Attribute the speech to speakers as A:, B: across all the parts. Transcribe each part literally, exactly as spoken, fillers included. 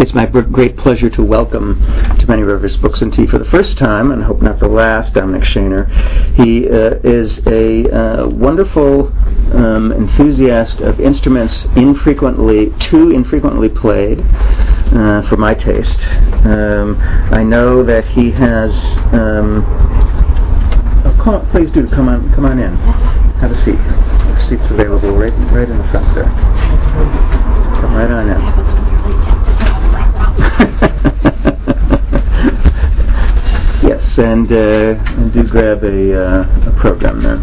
A: It's my great pleasure to welcome to Many Rivers Books and Tea for the first time, and I hope not the last, Dominic Shaner. He uh, is a uh, wonderful um, enthusiast of instruments infrequently, too infrequently played uh, for my taste. Um, I know that he has... Um, oh, come, please do come on, come on in. Have a seat. There are seats available right, right in the front there. Come right on in. Yes, and, uh, and do grab a, uh, a program there.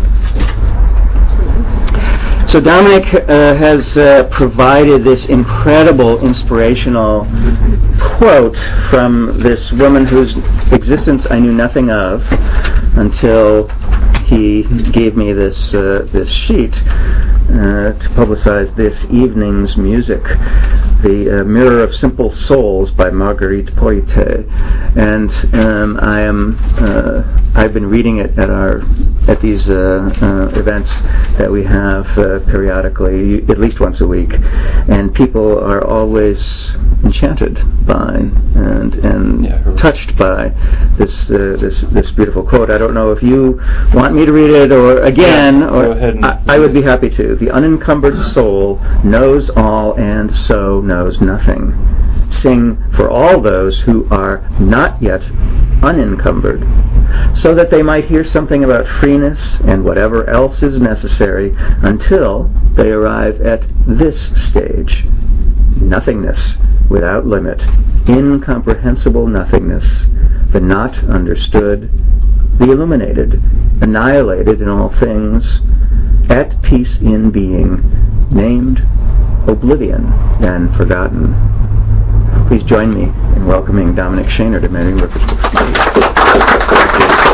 A: So Dominic uh, has uh, provided this incredible inspirational quote from this woman whose existence I knew nothing of until he gave me this uh, this sheet uh, to publicize this evening's music, The uh, Mirror of Simple Souls by Marguerite Poyet. And um, I am uh, I've been reading it at our at these uh, uh, events that we have uh, periodically, at least once a week, and people are always enchanted by and and yeah, touched by this uh, this this beautiful quote. I don't know if you want me to read it or again,
B: yeah,
A: or
B: go ahead and
A: I, I would be happy to. The unencumbered soul knows all and so knows nothing. Sing for all those who are not yet unencumbered, so that they might hear something about freeness and whatever else is necessary until they arrive at this stage. Nothingness without limit, incomprehensible nothingness, the not understood, the illuminated, annihilated in all things, at peace in being, named oblivion and forgotten. Please join me in welcoming Dominic Shaner to Many Rivers Books and Tea.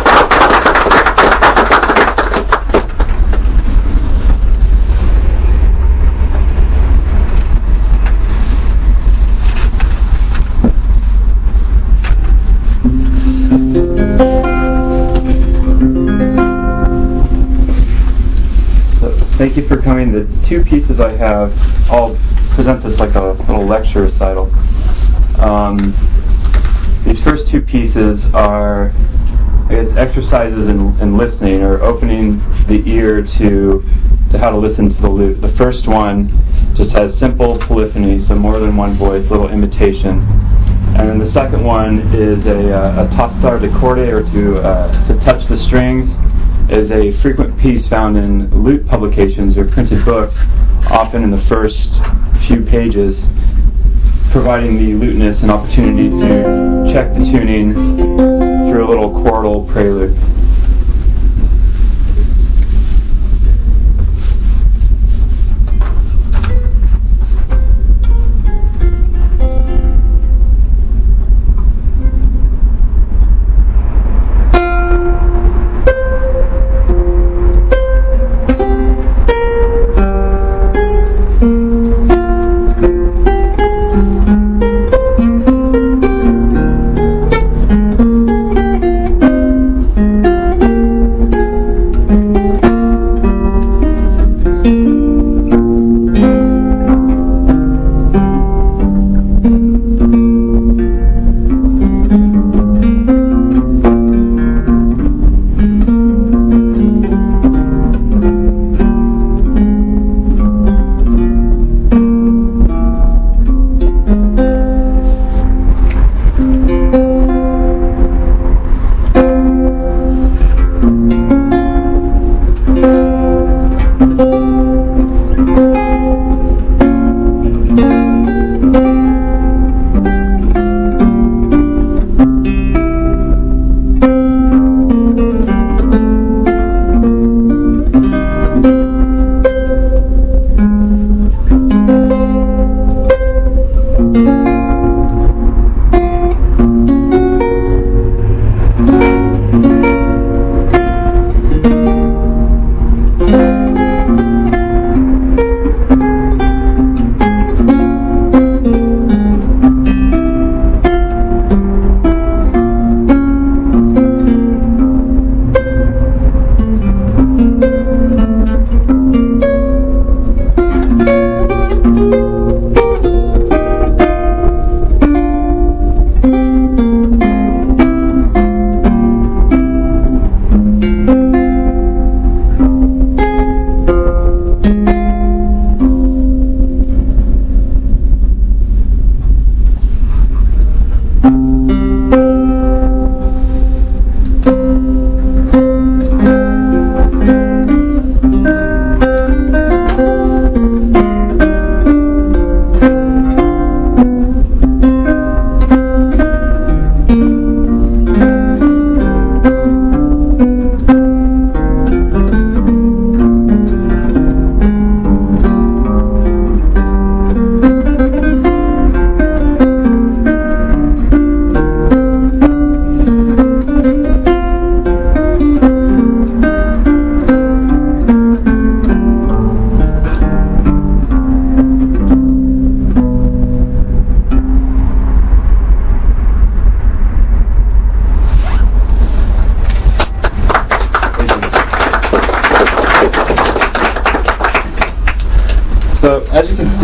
B: Thank you for coming. The two pieces I have, I'll present this like a little lecture recital. Um, these first two pieces are, I guess, exercises in, in listening, or opening the ear to to how to listen to the lute. The first one just has simple polyphony, so more than one voice, little imitation. And then the second one is a, uh, a tastar de corde, or to uh, to touch the strings. Is a frequent piece found in lute publications or printed books, often in the first few pages, providing the lutenist an opportunity to check the tuning through a little chordal prelude.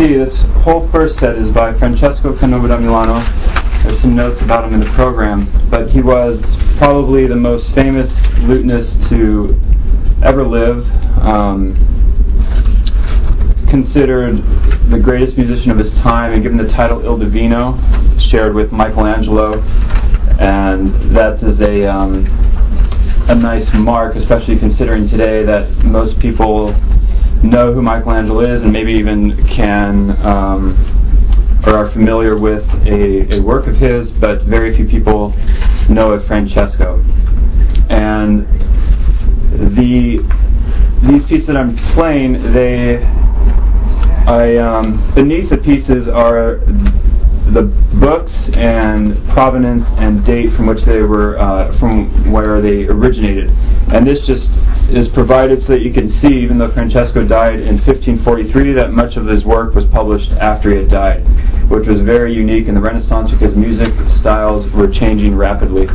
B: see, this whole first set is by Francesco Canova da Milano. There's some notes about him in the program, but he was probably the most famous lutenist to ever live. Um, considered the greatest musician of his time and given the title Il Divino, shared with Michelangelo, and that is a um, a nice mark, especially considering today that most people know who Michelangelo is and maybe even can um, or are familiar with a, a work of his, but very few people know of Francesco. And the these pieces that I'm playing, they I um, beneath the pieces are the books and provenance and date from which they were, uh, from where they originated. And this just is provided so that you can see, even though Francesco died in fifteen forty-three, that much of his work was published after he had died, which was very unique in the Renaissance because music styles were changing rapidly.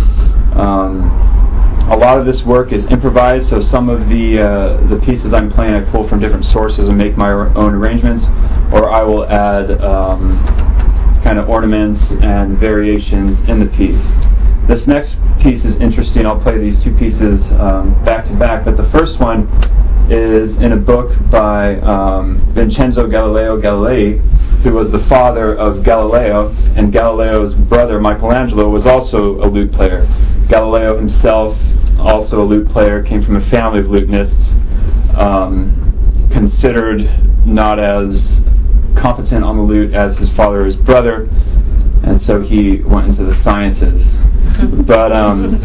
B: Um, a lot of this work is improvised, so some of the uh, the pieces I'm playing I pull from different sources and make my own arrangements, or I will add um, kind of ornaments and variations in the piece. This next piece is interesting. I'll play these two pieces um, back to back, but the first one is in a book by um, Vincenzo Galileo Galilei, who was the father of Galileo, and Galileo's brother Michelangelo was also a lute player. Galileo himself, also a lute player, came from a family of lutenists, um, considered not as competent on the lute as his father or his brother, and so he went into the sciences. But um,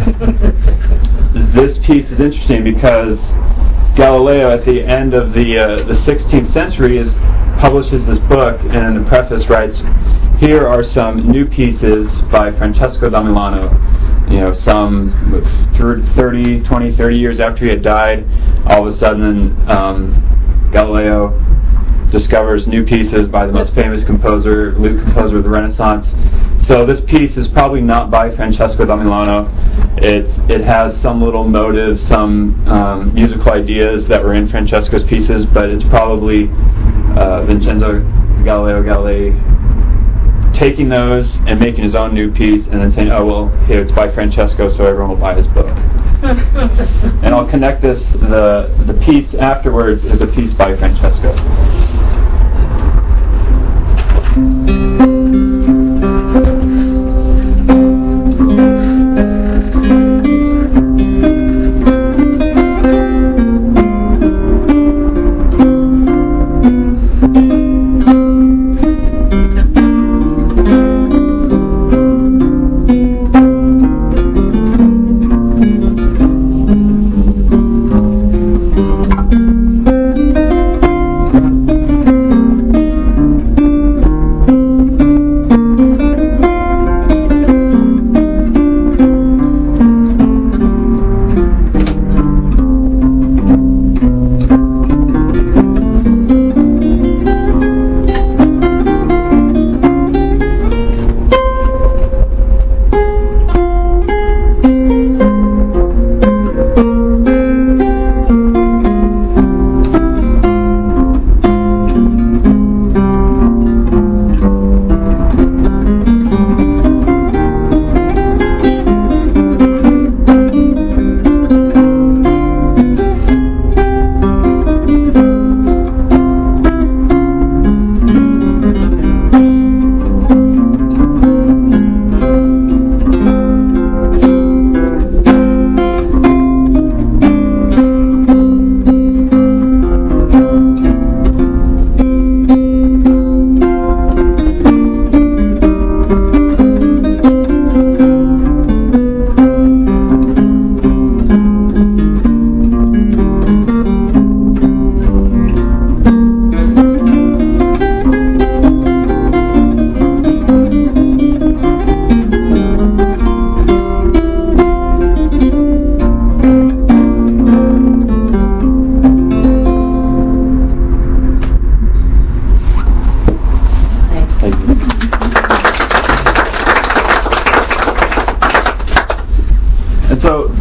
B: this piece is interesting because Galileo, at the end of the uh, the sixteenth century, is publishes this book, and in the preface writes, "Here are some new pieces by Francesco da Milano." You know, some thirty, twenty, thirty years after he had died, all of a sudden um, Galileo discovers new pieces by the most famous composer, lute composer of the Renaissance. So this piece is probably not by Francesco da Milano. It it has some little motives, some um, musical ideas that were in Francesco's pieces, but it's probably uh, Vincenzo Galileo Galilei taking those and making his own new piece and then saying, oh, well, here, it's by Francesco, so everyone will buy his book. And I'll connect this, the, the piece afterwards is a piece by Francesco.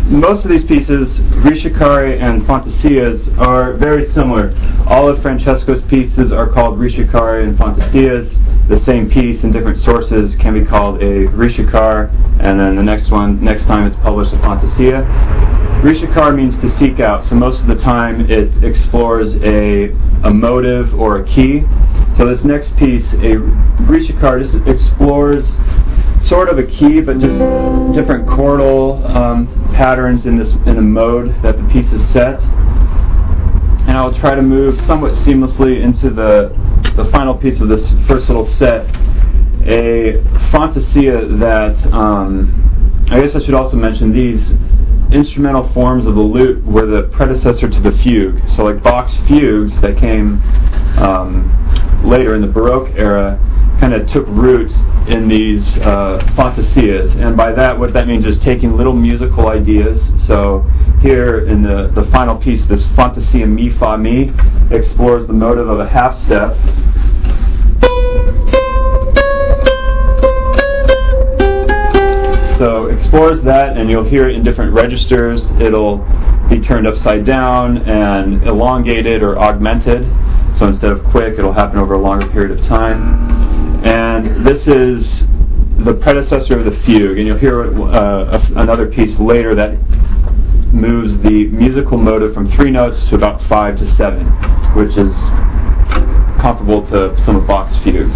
B: most of these pieces, Rishikari and Fantasias, are very similar. All of Francesco's pieces are called Rishikari and Fantasias. The same piece in different sources can be called a Rishikar, and then the next one, next time it's published, a Fantasia. Rishikar means to seek out, so most of the time it explores a, a motive or a key. So this next piece, a Rishikar, just explores sort of a key, but just different chordal um, patterns in this in the mode that the piece is set. And I'll try to move somewhat seamlessly into the the final piece of this first little set, a Fantasia that um, I guess I should also mention these instrumental forms of the lute were the predecessor to the fugue. So like Bach's fugues that came um, later in the Baroque era kind of took root in these uh, fantasias, and by that what that means is taking little musical ideas. So here in the, the final piece, this Fantasia Mi Fa Mi explores the motive of a half step. So explores that, and you'll hear it in different registers. It'll be turned upside down and elongated or augmented. So instead of quick, it'll happen over a longer period of time. And this is the predecessor of the fugue, and you'll hear uh, a, another piece later that moves the musical motive from three notes to about five to seven, which is comparable to some of Bach's fugues.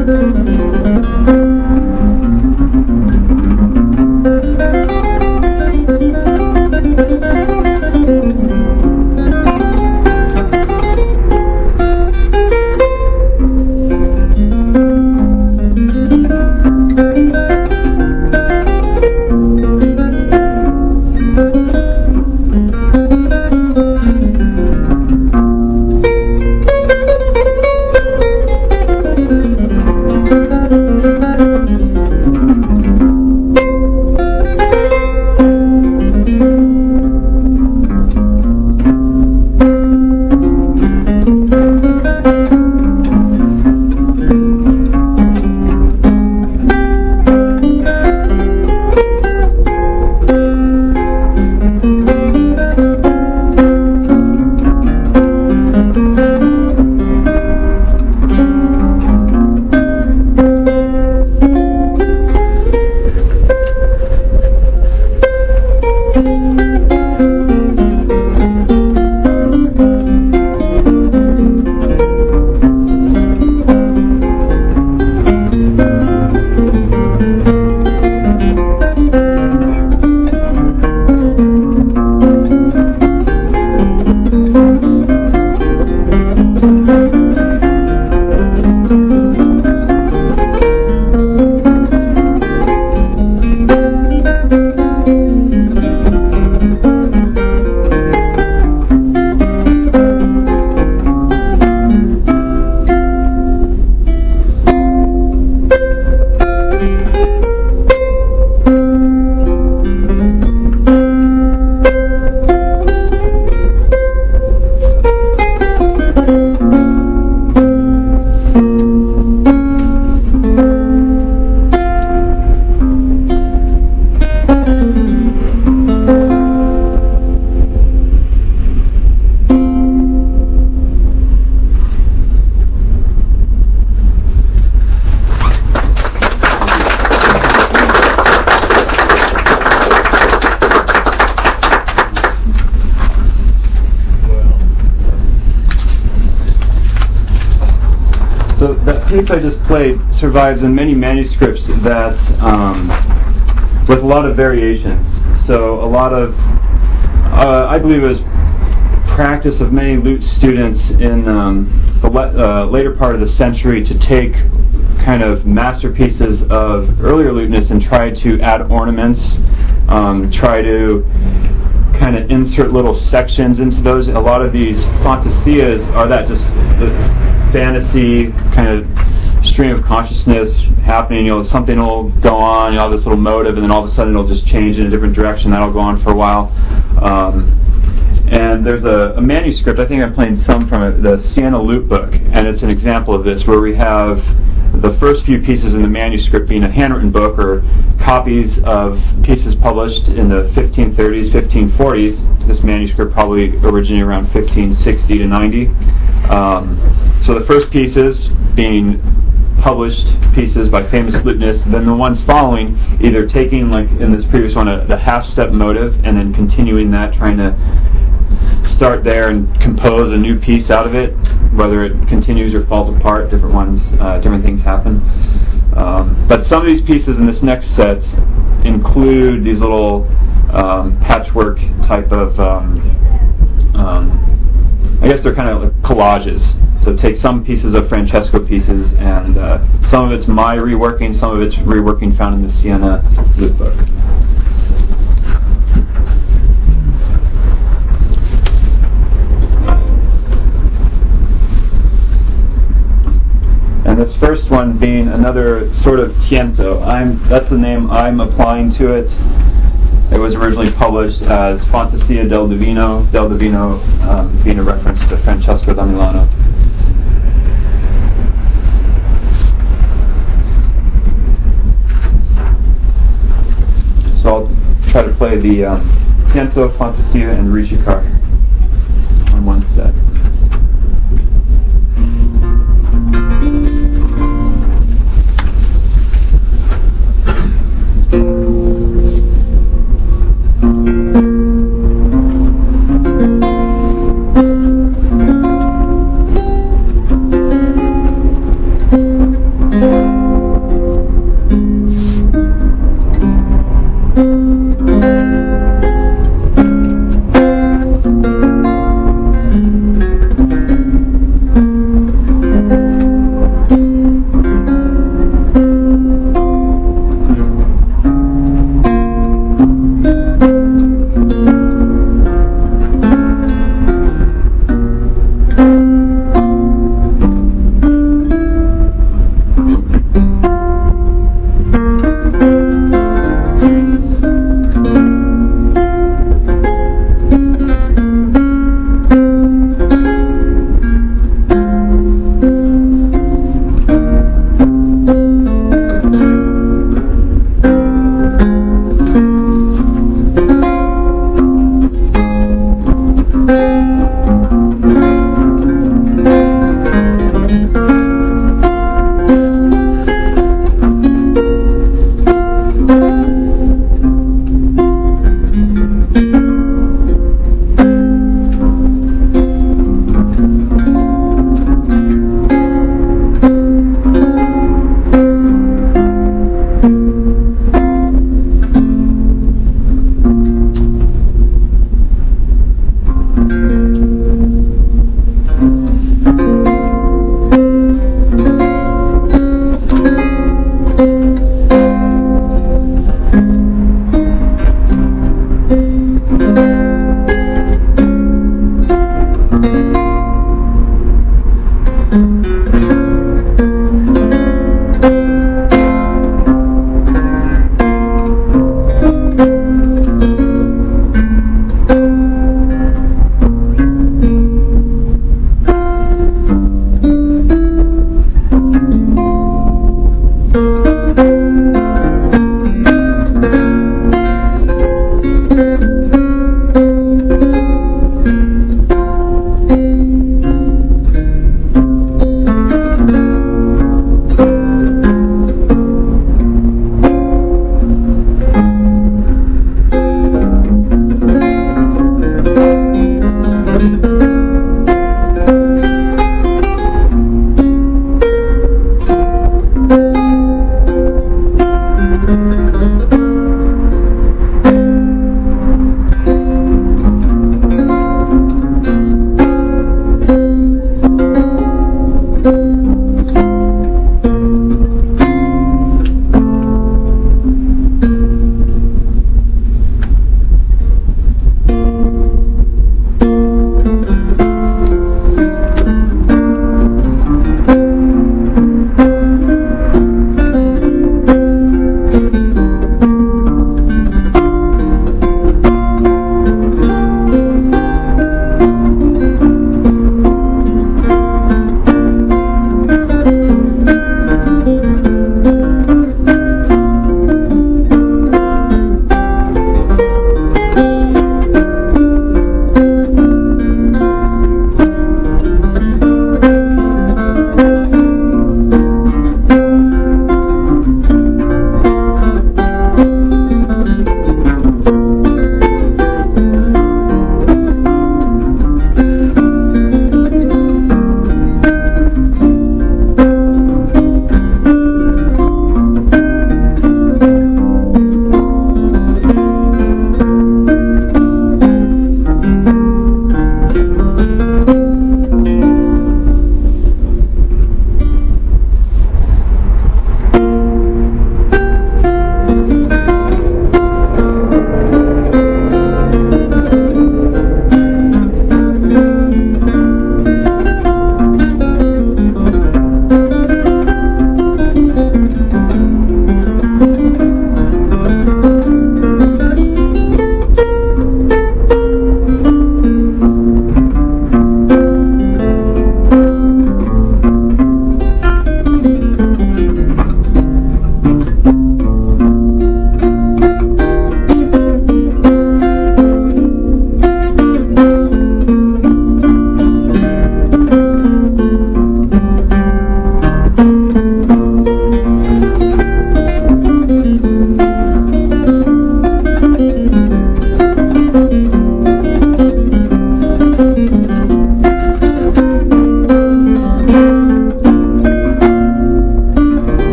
B: piece I just played survives in many manuscripts that, um, with a lot of variations. So a lot of, uh, I believe it was practice of many lute students in um, the le- uh, later part of the century to take kind of masterpieces of earlier lutenist and try to add ornaments, um, try to kind of insert little sections into those. A lot of these fantasias are that just the fantasy kind of stream of consciousness happening. You know, something will go on, you know, this little motive, and then all of a sudden it'll just change in a different direction. That'll go on for a while. Um, and there's a, a manuscript, I think I'm playing some from it, the Siena Lute Book, and it's an example of this, where we have the first few pieces in the manuscript being a handwritten book or copies of pieces published in the fifteen thirties, fifteen forties. This manuscript probably originated around fifteen sixty to ninety. Um, so the first pieces being published pieces by famous lutenists, then the ones following either taking, like in this previous one, a, the half-step motive and then continuing that, trying to start there and compose a new piece out of it, whether it continues or falls apart. Different ones, uh, different things happen. Um, but some of these pieces in this next set include these little um, patchwork type of, um, um, I guess they're kind of like collages. So take some pieces of Francesco pieces, and uh, some of it's my reworking, some of it's reworking found in the Siena Lute Book. And this first one being another sort of tiento. I'm, that's the name I'm applying to it. It was originally published as Fantasia del Divino, del Divino um, being a reference to Francesco da Milano. So I'll try to play the um, tiento, Fantasia, and Ricercar on one set.
C: Thank you.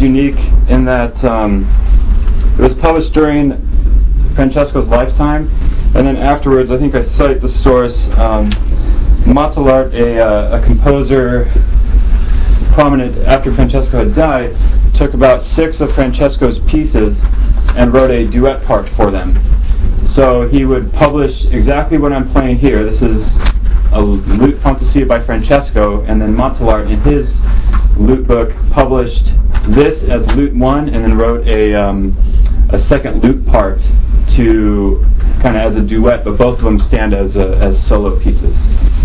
B: unique in that um, it was published during Francesco's lifetime, and then afterwards, I think I cite the source, um, Montellart, a, uh, a composer prominent after Francesco had died, took about six of Francesco's pieces and wrote a duet part for them. So he would publish exactly what I'm playing here. This is a lute fantasia by Francesco, and then Montellart in his lute book published this as lute one, and then wrote a um, a second lute part to kind of as a duet, but both of them stand as a, as solo pieces.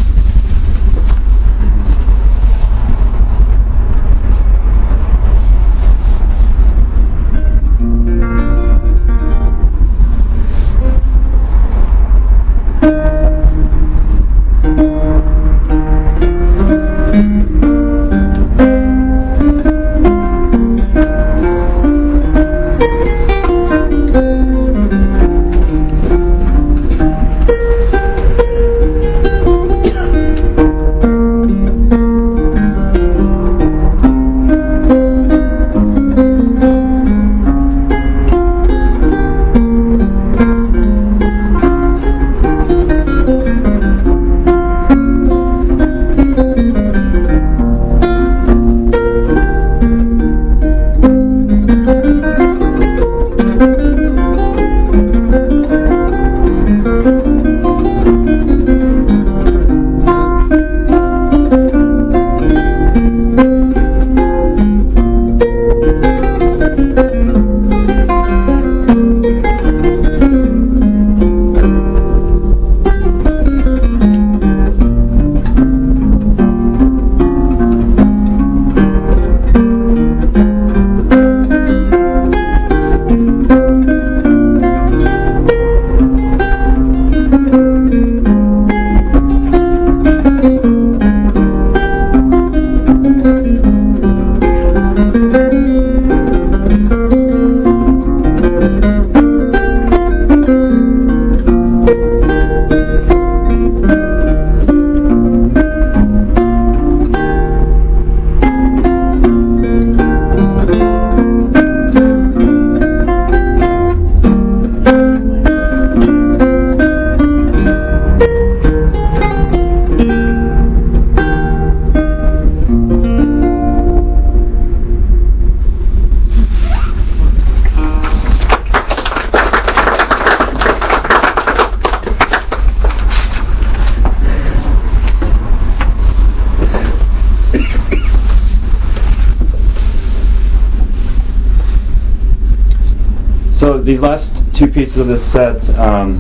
B: So these last two pieces of this set, um,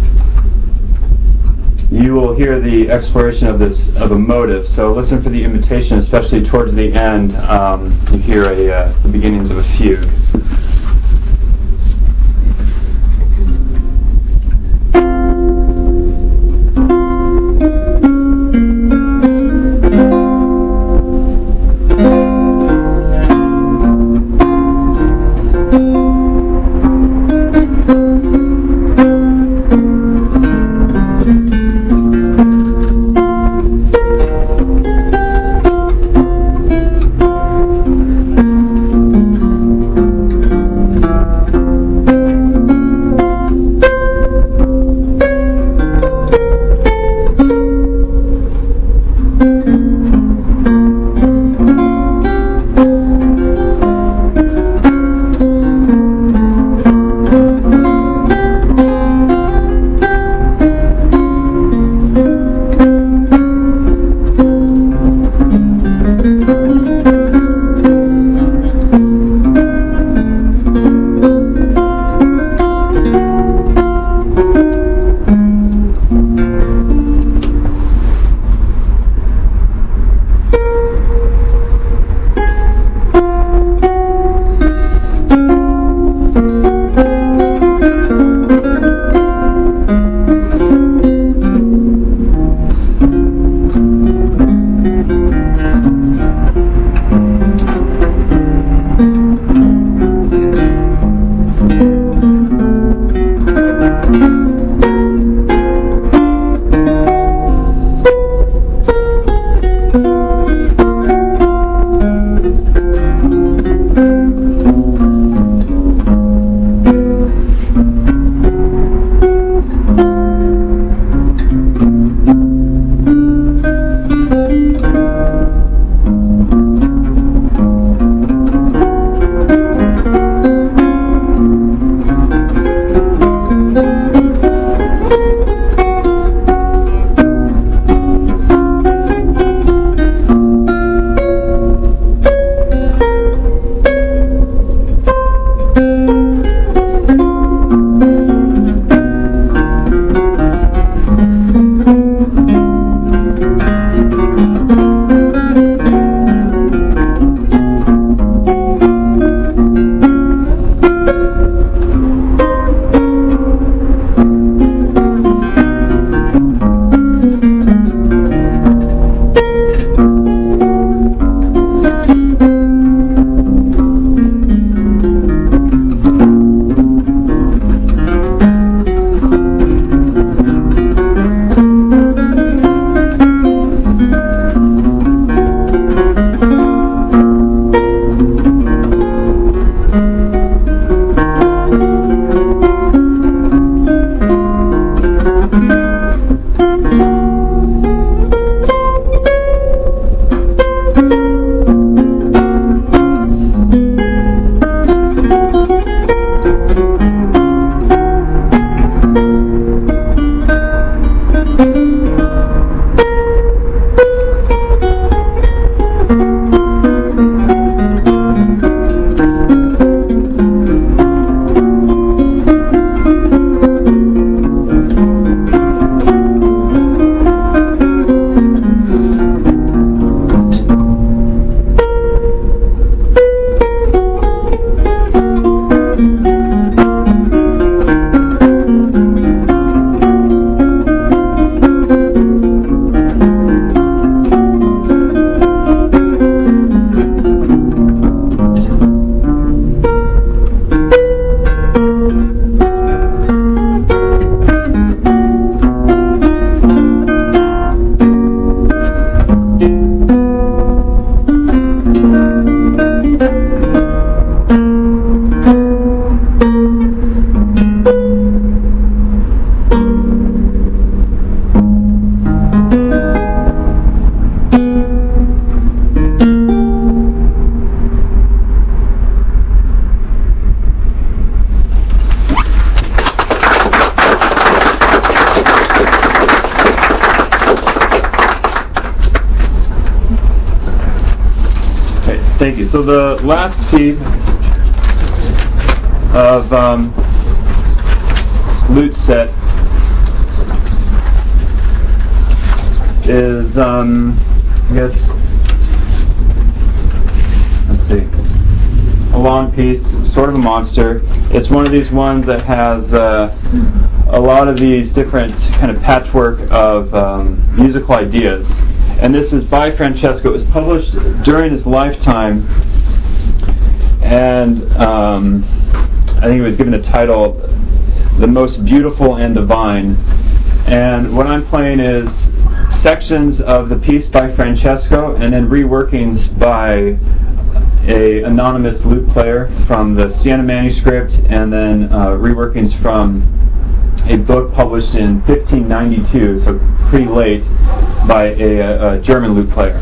B: you will hear the exploration of this of a motive. So listen for the invitation, especially towards the end. Um, you hear a uh, the beginnings of a fugue. last piece of um, this lute set is, um, I guess, let's see, a long piece, sort of a monster. It's one of these ones that has uh, a lot of these different kind of patchwork of um, musical ideas. And this is by Francesco. It was published during his lifetime, and um, I think it was given the title "The Most Beautiful and Divine." And what I'm playing is sections of the piece by Francesco, and then reworkings by a anonymous lute player from the Siena manuscript, and then uh, reworkings from a book published in fifteen ninety-two, so pretty late, by a, a German lute player.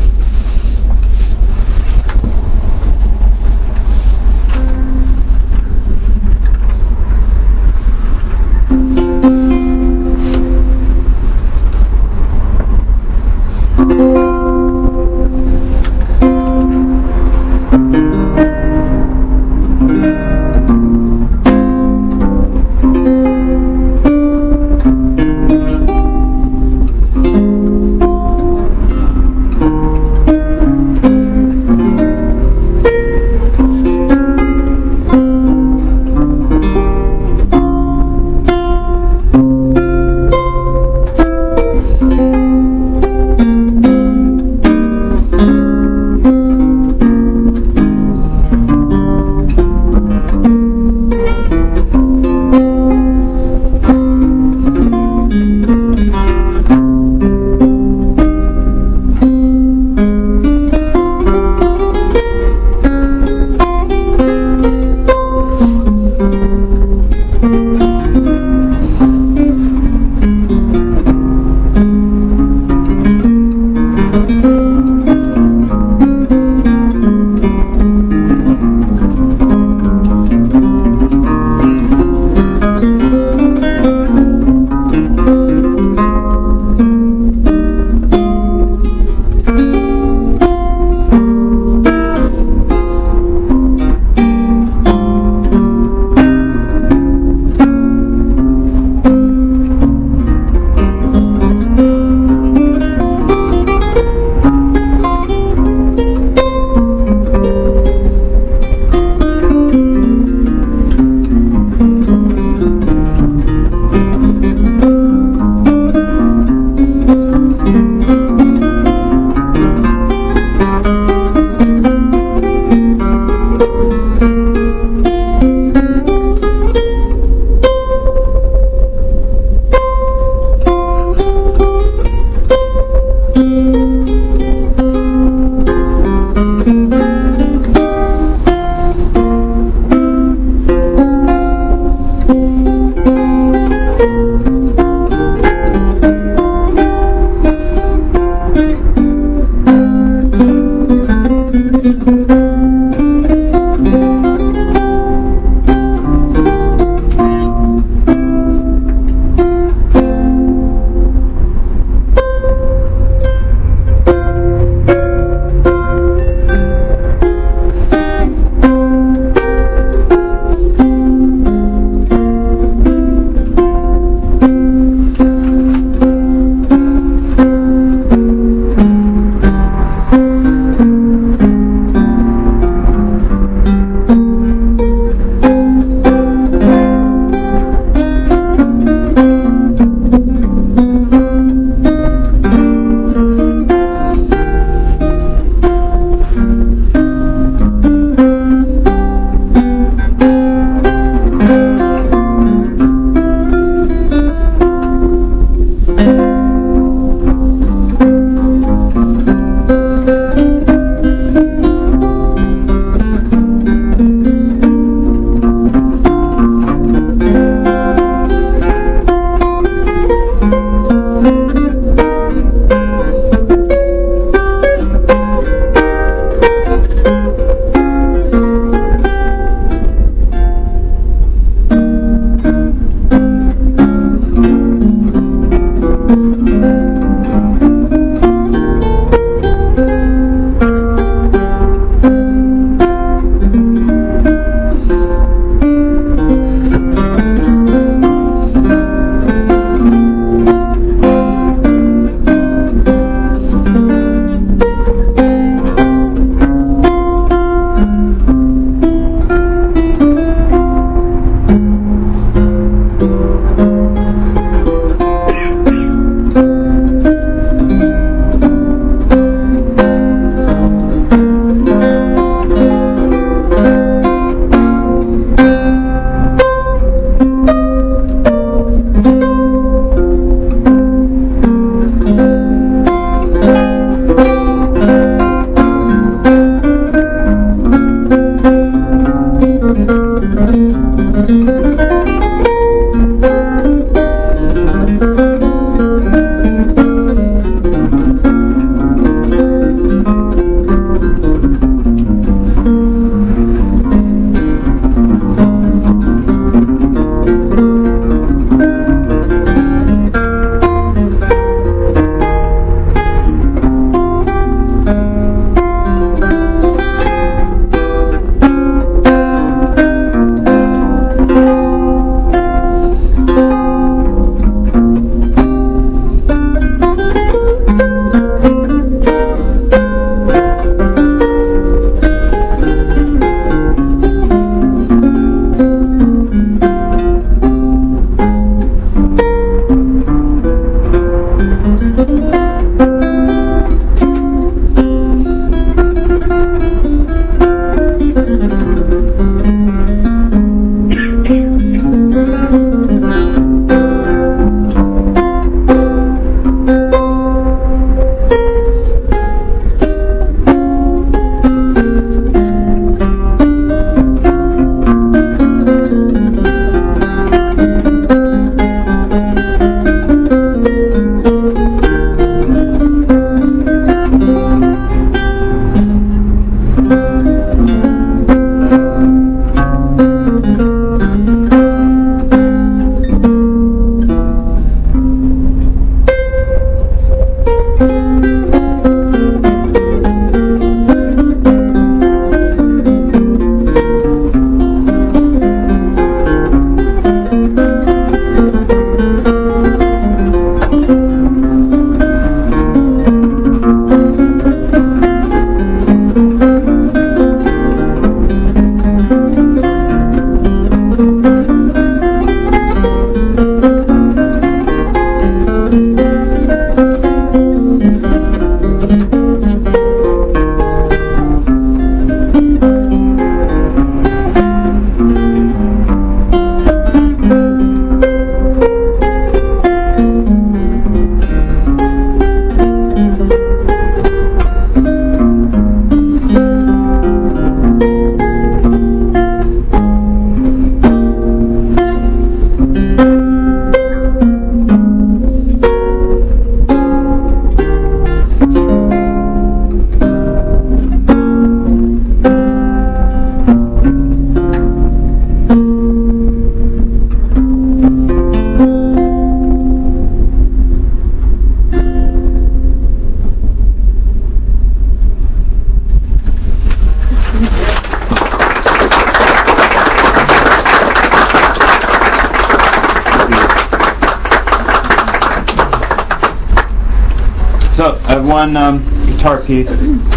B: one um, guitar piece,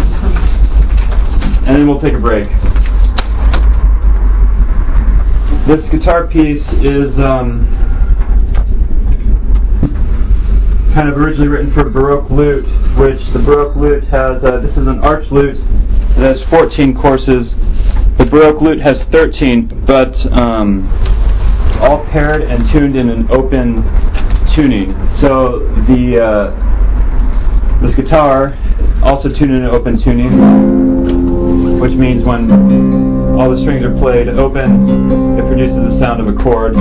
B: and then we'll take a break. This guitar piece is um, kind of originally written for Baroque lute, which the Baroque lute has, uh, this is an arch lute, it has fourteen courses. The Baroque lute has thirteen, but um, all paired and tuned in an open tuning. So the uh, this guitar also tuned in an open tuning, which means when all the strings are played open, it produces the sound of a chord.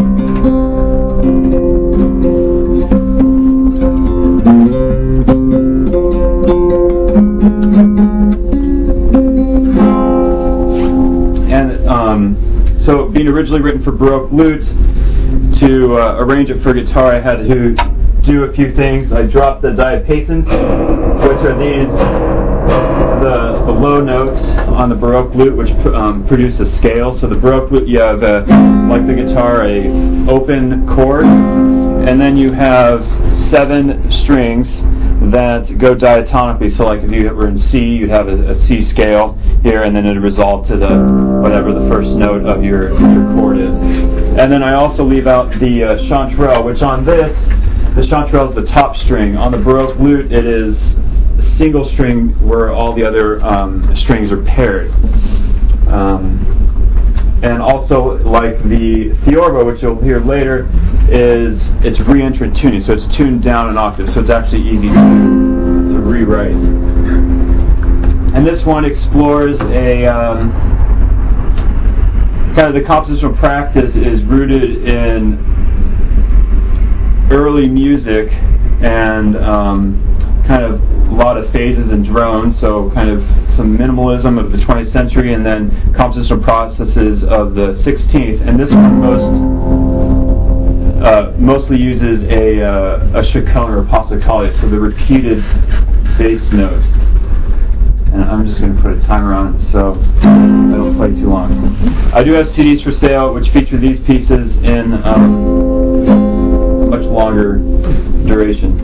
B: And um, so, being originally written for Baroque lute, to uh, arrange it for guitar, I had to do a few things. I dropped the diapasons, which are these, the, the low notes on the Baroque lute, which um, produce a scale. So the Baroque lute, you have, a, like the guitar, a open chord, and then you have seven strings that go diatonically. So like if you were in C, you'd have a, a C scale here, and then it would resolve to the whatever the first note of your, your chord is. And then I also leave out the uh, chanterelle, which on this, the chanterelle is the top string. On the Baroque lute, it is a single string where all the other um, strings are paired. Um, and also, like the theorbo, which you'll hear later, is it's re-entrant tuning, so it's tuned down an octave, so it's actually easy to, to rewrite. And this one explores a um, kind of the compositional practice is rooted in early music and um, kind of a lot of phases and drones, so kind of some minimalism of the twentieth century and then compositional processes of the sixteenth. And this one most uh, mostly uses a, uh, a chaconne or a passacaglia, so the repeated bass note. And I'm just going to put a timer on it so I don't play too long. I do have C Ds for sale which feature these pieces in um, much longer duration.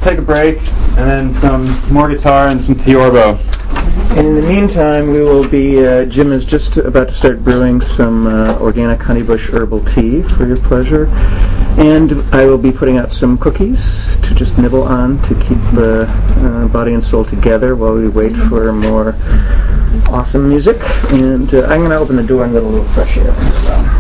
B: take a break, and then some more guitar and some Theorbo.
A: And in the meantime, we will be, uh, Jim is just about to start brewing some uh, organic honeybush herbal tea for your pleasure. And I will be putting out some cookies to just nibble on to keep uh, uh, body and soul together while we wait for more awesome music. And uh, I'm going to open the door and let a little fresh air in as well.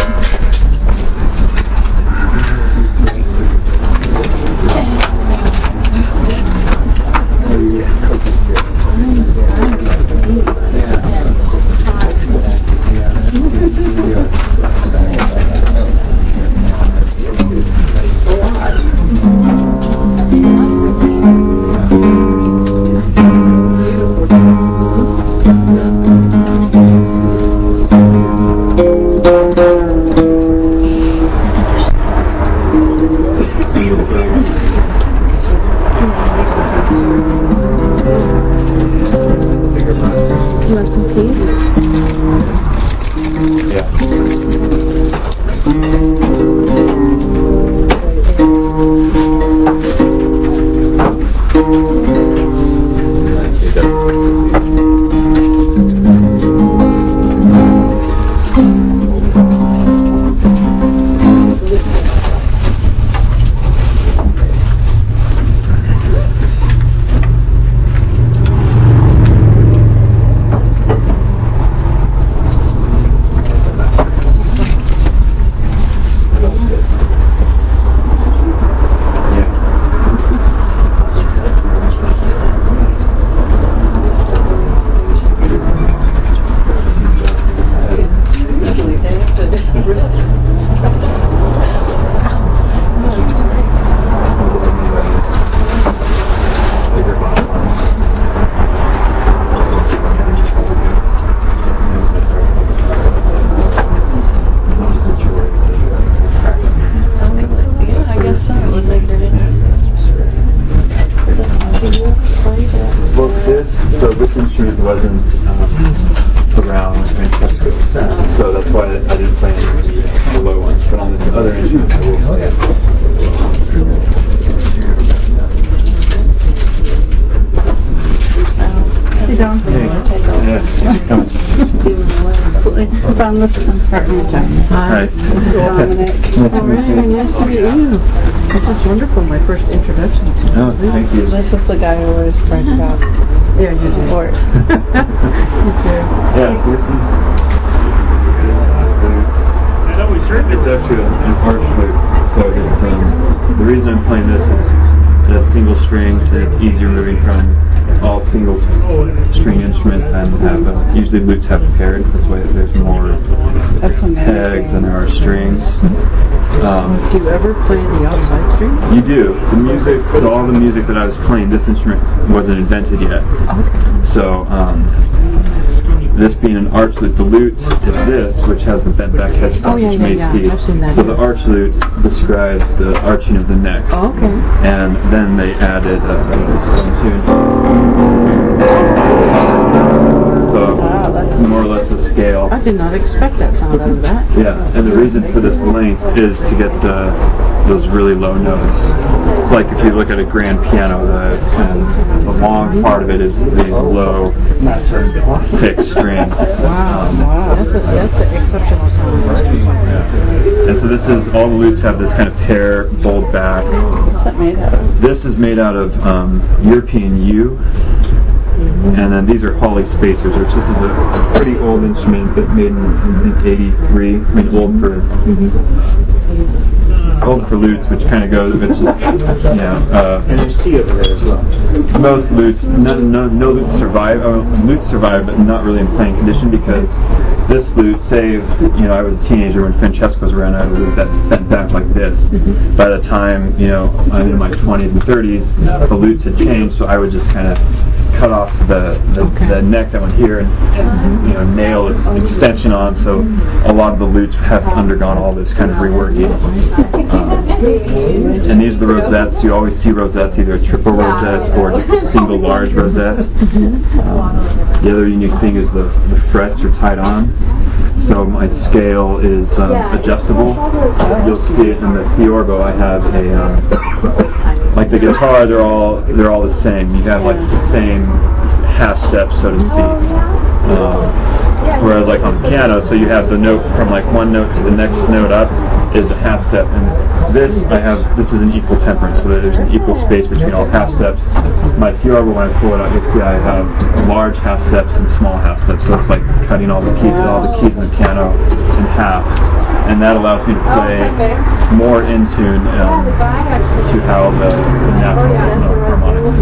C: Hi. Dominic. All right, nice to meet you. This is wonderful, my first introduction to you.
B: Oh, thank you.
C: This is the guy who always talks about yeah, you do. Sport. You do.
B: Yeah, so this is... It's actually an arch flute, so it's, um, the reason I'm playing this is it has single strings and it's easier moving from all single string instruments than have uh, usually lutes have paired. That's why there's more pegs than there are strings. Um,
C: do you ever play the outside string?
B: You do. The music, so all the music that I was playing, this instrument wasn't invented yet.
C: Okay.
B: So um, this being an arch lute, the lute is this, which has the bent back headstock,
C: oh, yeah,
B: which
C: yeah,
B: you may
C: yeah.
B: see.
C: I've seen that,
B: so
C: yeah.
B: the arch lute describes the arching of the neck.
C: Oh, okay.
B: And then they added uh, this tune. So
C: wow, that's
B: more or less a scale.
C: I did not expect that sound out of that.
B: Yeah, and the reason for this length is to get the, those really low notes. It's like if you look at a grand piano, the kind of the long part of it is these low picked strings.
C: Wow,
B: um,
C: wow, that's, a, that's an exceptional sound.
B: Yeah. And so this is, all the lutes have this kind of pear, bold back.
C: What's that made out of?
B: This is made out of um, European yew. Mm-hmm. And then these are Hawley spacers, which this is a, a pretty old instrument, but made in, in eighty-three. I mean, old for mm-hmm. old for lutes, which kind of goes, which is, you know. Uh,
A: and there's tea over there as well.
B: Most lutes, no, no, no lutes survive. Oh, lutes survive, but not really in playing condition because this lute, say, you know, I was a teenager when Francesco was around. I had a lute that bent back like this. Mm-hmm. By the time, you know, I'm in my twenties and thirties, the lutes had changed, so I would just kind of cut off the the, okay. the neck that went here and, and you know nail this extension on. So a lot of the lutes have undergone all this kind of reworking. Um, and these are the rosettes. You always see rosettes, either a triple rosette or just a single large rosette. Um, the other unique thing is the, the frets are tied on. So my scale is um, adjustable. You'll see it in the Theorbo. I have a um, like the guitar, they're all they're all the same. You have like the same half step, so to speak. Um, whereas like on the piano, so you have the note from like one note to the next note up is a half step, and this I have this is an equal temperance, so that there's an equal space between all half steps. My theorbo, when I pull it out, you'll see I have large half steps and small half steps, so it's like cutting all the keys, all the keys in the piano in half, and that allows me to play more in tune um, to how the, the natural uh, harmonics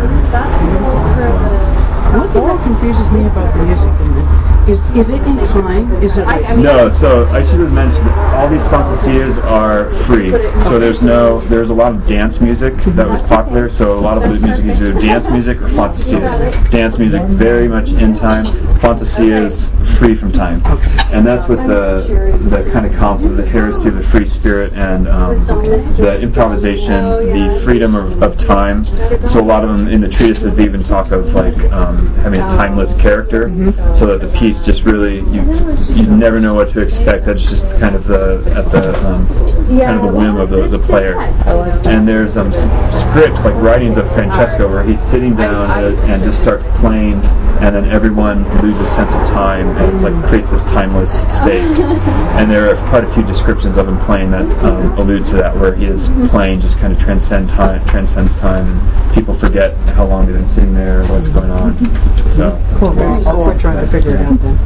B: is.
C: One thing that confuses me about the music in this, is is it in time? Is it like
B: no, so I should have mentioned that all these fantasias are free. So there's no, there's a lot of dance music that was popular, so a lot of the music is either dance music or fantasias. Dance music very much in time, fantasias free from time. And that's with the the kind of concept of the heresy of the free spirit and um, the improvisation, the freedom of, of time. So a lot of them in the treatises, they even talk of like um, having a timeless character, so that the piece just really, you you never know what to expect. That's just kind of the at the um, kind of the whim of the, the player. And there's um, scripts like writings of Francesco where he's sitting down and, and just starts playing, and then everyone loses sense of time, and it's like creates this timeless space. And there are quite a few descriptions of him playing that um, allude to that, where he is playing just kind of transcend time, transcends time, and people forget how long they've been sitting there, or what's going on. So
C: cool. So we're trying to figure it out then.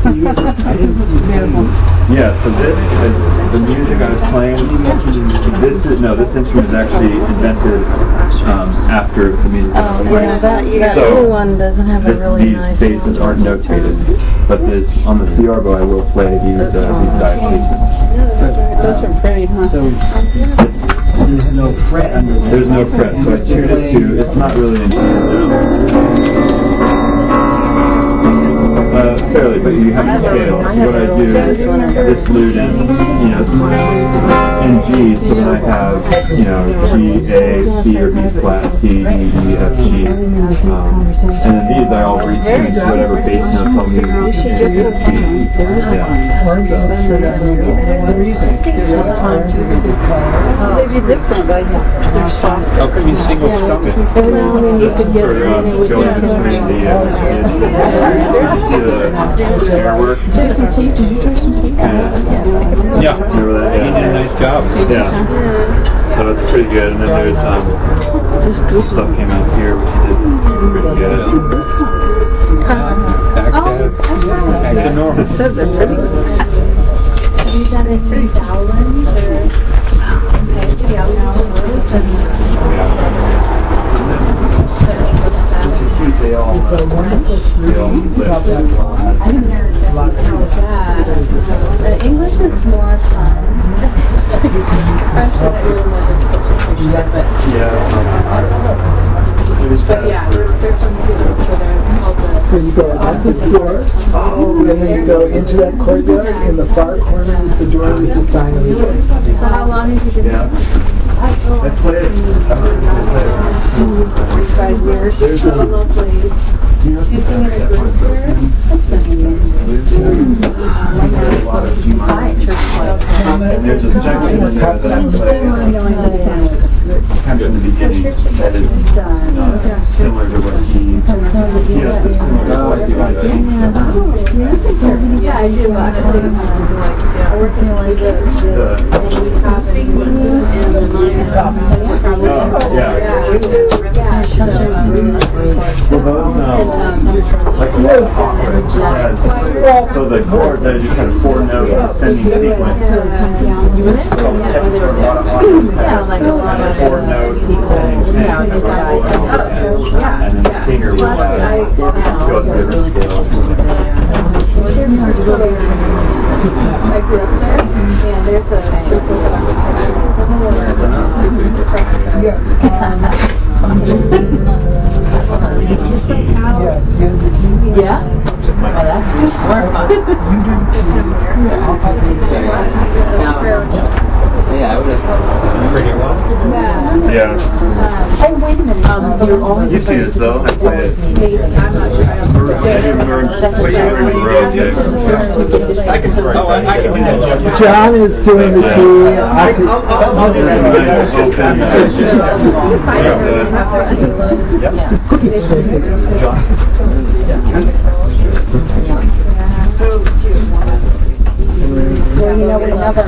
B: Yeah, so this is the music I was playing. This is, no, this instrument is actually invented um, after the music I was
D: Oh,
B: playing.
D: yeah, that, yeah,
B: So
D: that one doesn't have a
B: this,
D: really
B: these
D: nice
B: basses aren't notated, but this on the theorbo I will play these uh, these diapasons.
C: Those are pretty, huh?
E: So there's no fret under there.
B: There's no fret, so I tuned it to. It's not really in tune now. Uh, fairly, but you have to scale. So what I do is this lute is, you know, in G, so then I have, you know, G, A, C, or B flat, C, D, E, F, G. Um, and then these I all retune to whatever bass notes I'll use. You should get those tunes.
C: Yeah.
D: They'd be different, but they're soft.
E: How come you single stop it?
B: This is for um, going between the uh, did you see the snare work?
C: Did some tape? Did you try some tape?
B: Uh, yeah. Remember that?
E: You did a nice job.
B: Yeah. So it's pretty good. And then there's um, some stuff came out here which you did pretty good.
E: Back to, back to normal.
C: Said they're pretty good.
F: Have you done any dowlings or okay, yeah,
B: They all, they all lift.
F: I didn't know that. The English is more fun. French is really more difficult to appreciate, but
B: Yeah.
F: but yeah, there's some students that are called the.
G: So you go out the door, and then you go into that courtyard. In the far corner is the door with the sign of the door.
F: So how long have you been
B: Yeah. I played it.
F: Five years.
B: There's a,
F: Lovely.
B: do you know
F: You sing in a group here?
B: a lot of and there's a section in there that I play kind of in the beginning that is uh, similar to what he he has the similar to what he likes.
F: Yeah, I do actually. I work in like the the sequence and the
B: Oh, yeah. Well, those, um, like a lot of opera, it just has, so the chords are just kind of four note ascending sequence. So a lot of operas have kind of four note ascending thing, and then the singer will uh, go through different scales.
F: I grew up there, and there's a
C: Yeah? Oh, that's more fun.
E: Yeah, I would have pretty well.
B: Yeah.
F: Oh, wait a minute.
C: Um, you're only
B: You see this though? I play it.
F: I'm not sure. I don't know.
B: I didn't learn
E: I can oh, I, I can do that, Jeff.
G: John is doing the tea. I can,
B: Yep.
D: Well, you know, we never. I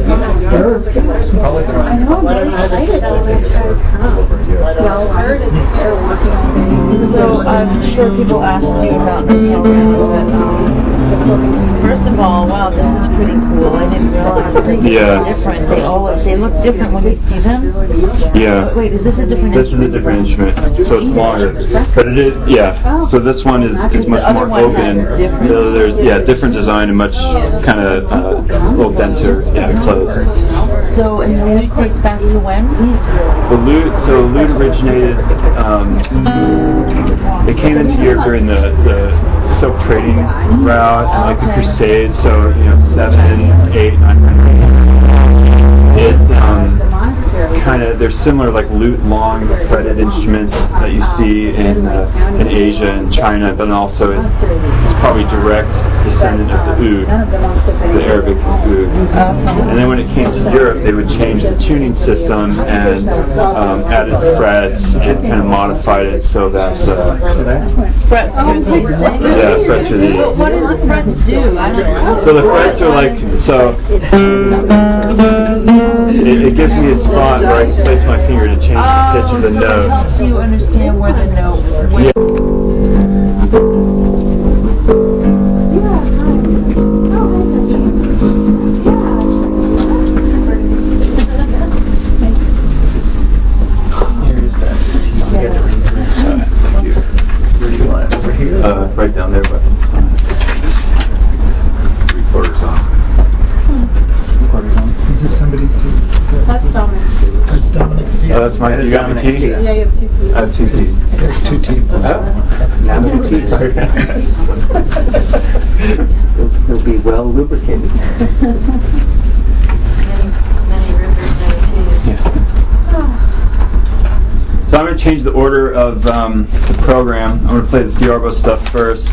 D: know, I'm very excited. Well, heard it. They're working on it.
C: So I'm sure people asked you about the program, but um, first of all, wow, this is pretty cool. I didn't realize they
B: Yeah.
C: look different. They all they look different when you see them.
B: Yeah.
C: Wait, is this a different
B: This is a
C: instrument?
B: different instrument, so it's longer. But it is, yeah. So this one is, is much more open. So there's, yeah, different design and much kind of uh, a little denser, yeah, close.
C: So, and the lute dates back to when?
B: The lute, so lute originated, um, it came into Europe during the, the silk trading route and like the Crusades, so, you know, seven, eight, nine hundred. It, um, kind of, they're similar like lute, long fretted instruments that you see in uh, in Asia and China, but also it's probably direct descendant of the oud, the Arabic oud. And then when it came to Europe, they would change the tuning system and um, added frets and kind of modified it so that uh,
C: Frets are these things?
B: yeah, frets are these.
C: But what do the frets do? I don't know.
B: So the frets are like, so it, it gives me a spot where I can place my finger to change the pitch of the
C: so it
B: note.
C: helps you understand where the note where
B: Yeah.
A: Where do you want it? Over here?
B: Uh, right down there, but three quarters off.
G: Is somebody to?
F: That's Dominic.
G: That's Dominic's tea.
B: Oh, that's my. You got me tea?
F: Yeah, you have two teeth.
B: I have two teeth.
G: There's two teeth.
B: Oh,
A: Now two teeth. They'll, they'll be well lubricated.
C: many, many rivers, many tears.
B: Yeah. So I'm going to change the order of um, the program. I'm going to play the Theorbo stuff first.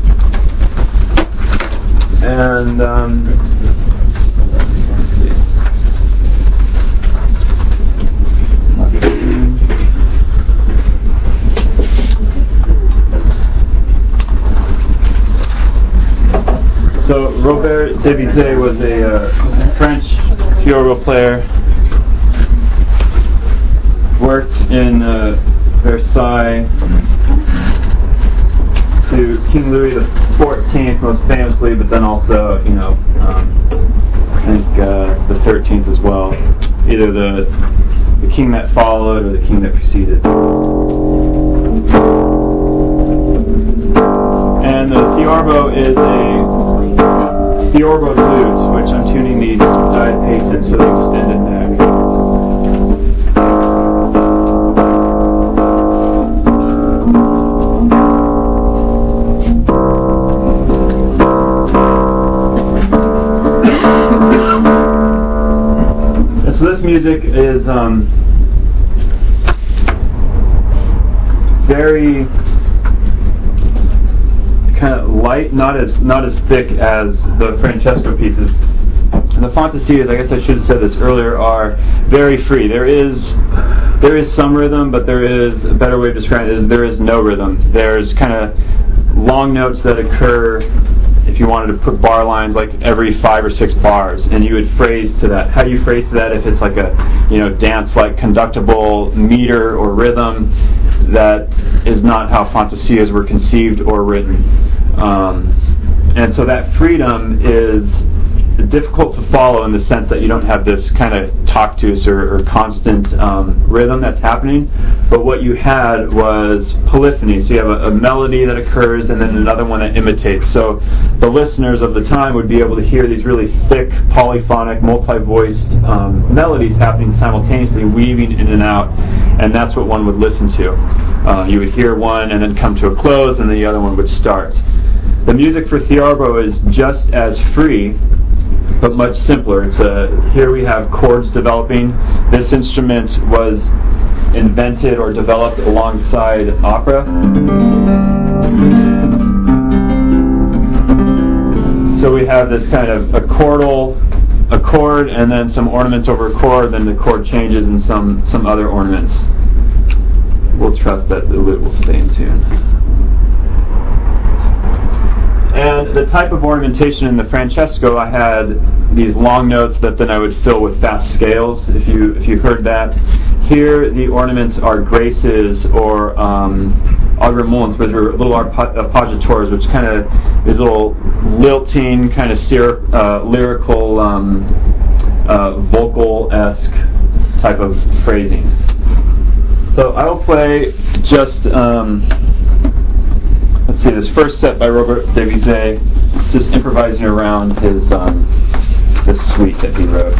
B: And, um, let's see. So Robert Devizet was a uh, French Theorbo player. Worked in uh, Versailles to King Louis the fourteenth most famously, but then also, you know, um, I think uh, the thirteenth as well. Either the the king that followed or the king that preceded. And the Theorbo is a Theorbo lute, which I'm tuning these side pasted so the extended neck. So this music is um, very kind of light, not as not as thick as the Francesco pieces. And the fantasias, I guess I should have said this earlier, are very free. There is there is some rhythm, but there is a better way of describing it is there is no rhythm. There's kind of long notes that occur. If you wanted to put bar lines like every five or six bars, and you would phrase to that. How do you phrase to that if it's like a, you know, dance-like conductible meter or rhythm? That is not how fantasias were conceived or written. Um, and so that freedom is difficult to follow in the sense that you don't have this kind of tactus or, or constant um, rhythm that's happening, but what you had was polyphony. So you have a, a melody that occurs and then another one that imitates. So the listeners of the time would be able to hear these really thick, polyphonic, multi-voiced um, melodies happening simultaneously, weaving in and out, and that's what one would listen to. Uh, you would hear one and then come to a close, and then the other one would start. The music for Theorbo is just as free, but much simpler. It's a, here we have chords developing. This instrument was invented or developed alongside opera. we have this kind of a chordal, a chord, and then some ornaments over a chord, then the chord changes and some, some other ornaments. We'll trust that the lute will stay in tune. And the type of ornamentation in the Francesco, I had these long notes that then I would fill with fast scales, if you if you heard that. Here, the ornaments are graces or um, agremonts, which are little arp- appoggiatures, which kind of is little lilting, kind of syr- uh, lyrical, um, uh, vocal-esque type of phrasing. So I will play just, um, let's see, this first set by Robert Debussy, just improvising around his um, this suite that he wrote.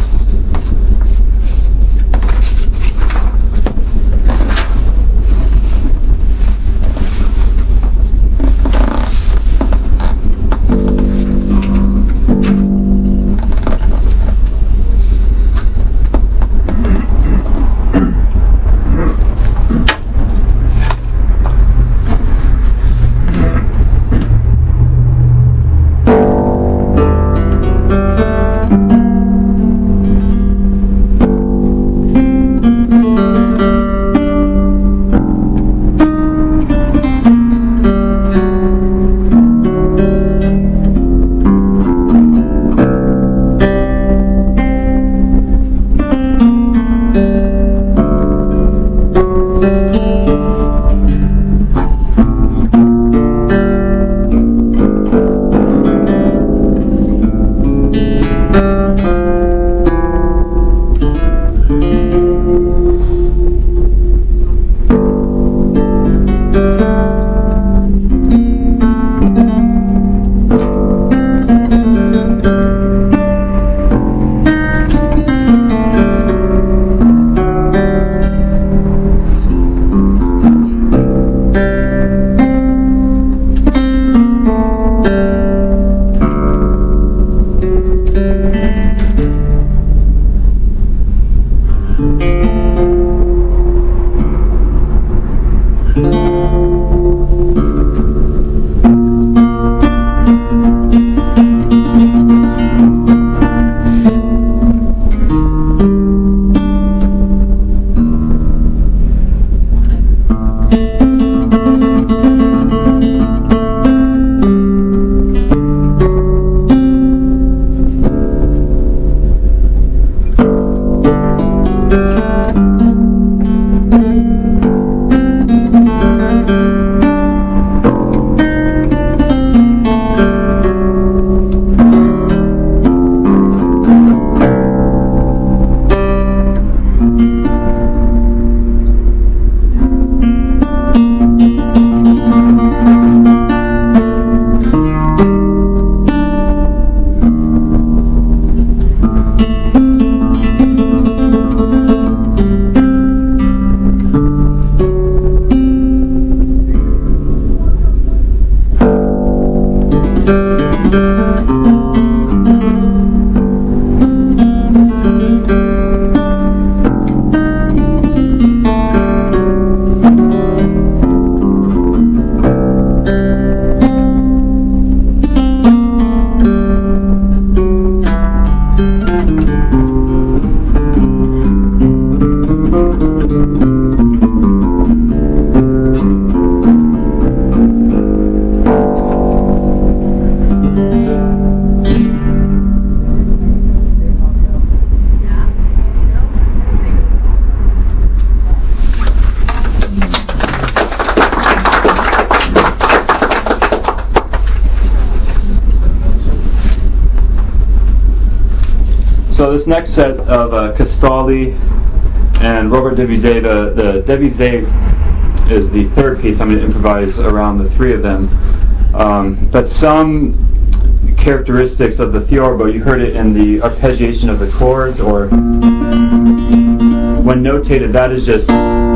B: So this next set of uh, Castaldi and Robert Debussy, the, the Debussy is the third piece. I'm going to improvise around the three of them. Um, but some characteristics of the Theorbo, you heard it in the arpeggiation of the chords, or when notated, that is just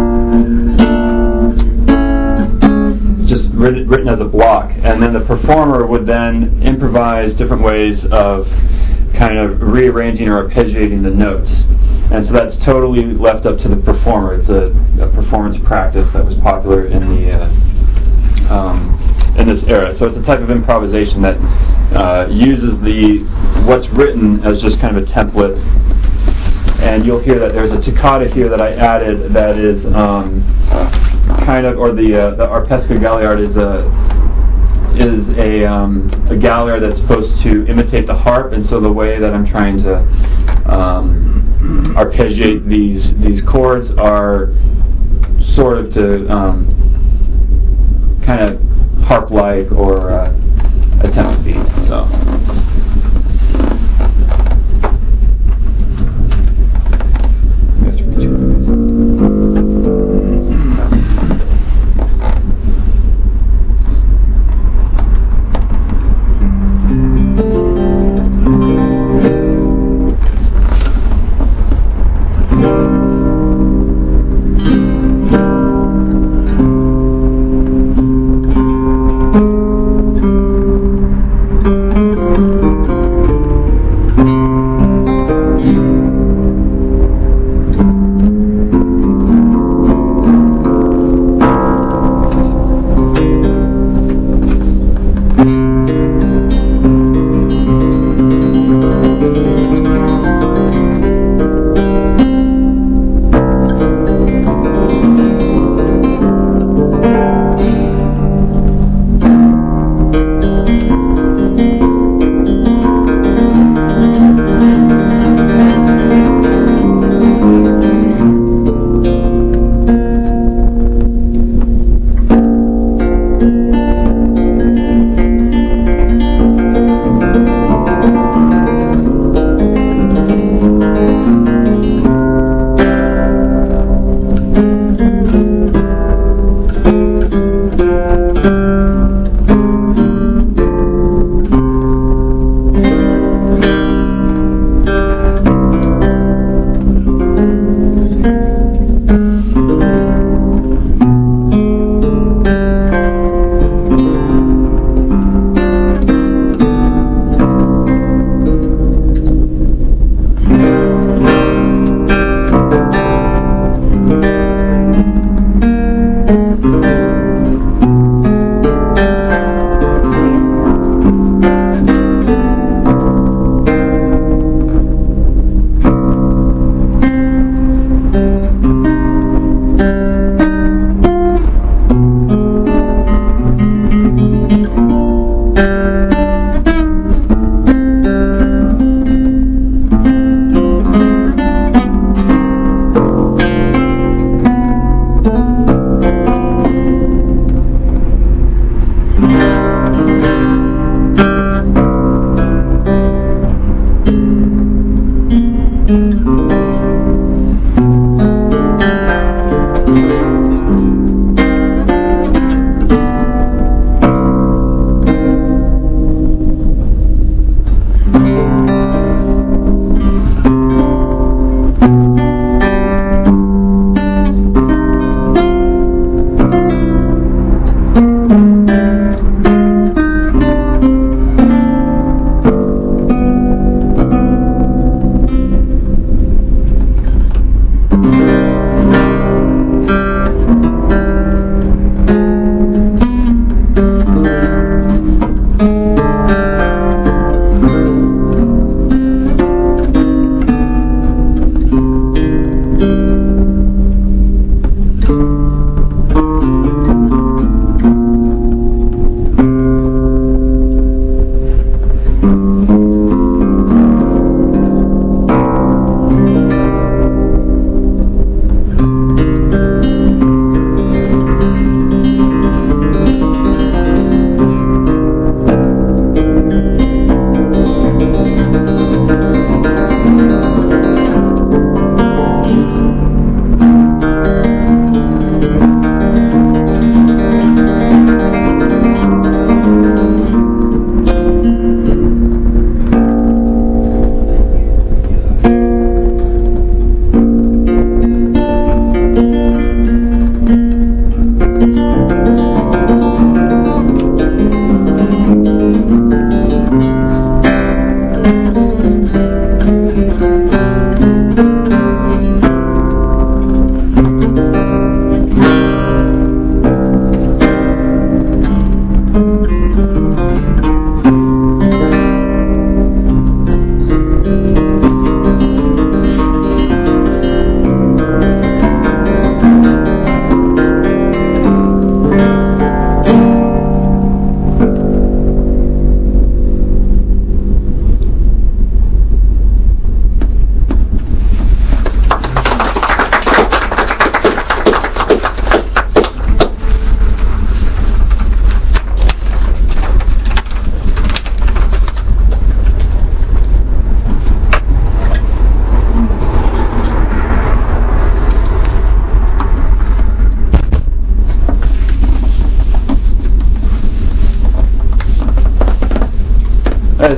B: just written, written as a block, and then the performer would then improvise different ways of kind of rearranging or arpeggiating the notes. And so that's totally left up to the performer. It's a, a performance practice that was popular in the uh, um, in this era. So it's a type of improvisation that uh, uses the what's written as just kind of a template. And you'll hear that there's a toccata here that I added that is um, kind of, or the uh, the Arpesca Galliard is a is a um, a Galliard that's supposed to imitate the harp, and so the way that I'm trying to um, arpeggiate these these chords are sort of to um, kind of harp-like or uh, attempt to be. So.